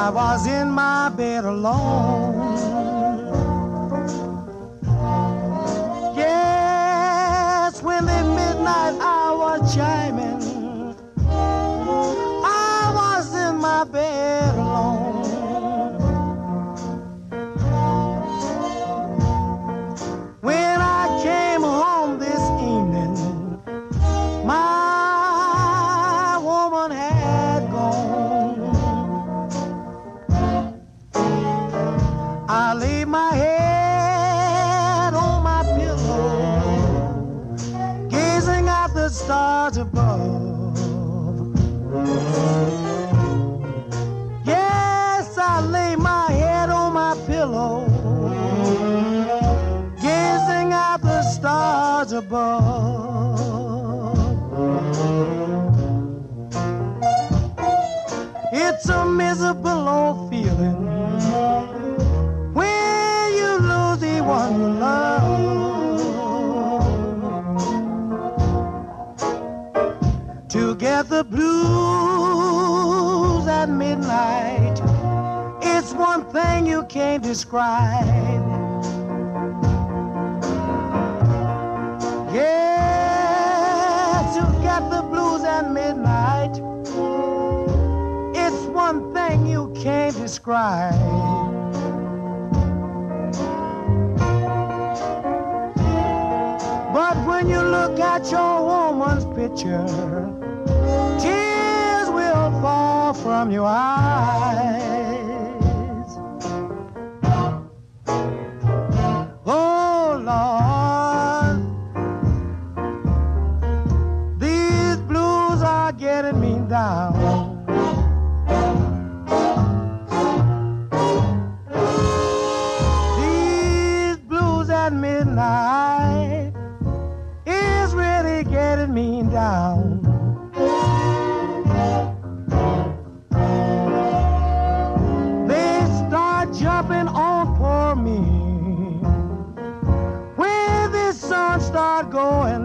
I was in my bed alone. Yes, when the midnight hour chiming, I was in my bed alone. When I came home this evening, my woman had gone. I laid my head on my pillow, gazing at the stars above. Yes, I lay my head on my pillow, gazing at the stars above. It's a miserable old feeling when you lose the one you love. To get the blues at midnight, it's one thing you can't describe. Yeah, to get the blues at midnight, it's one thing you can't describe. But when you look at your woman's picture, tears will fall from your eyes. Oh, Lord, these blues are getting me down. These blues at midnight is really getting me down. They start jumping on for me when the sun start going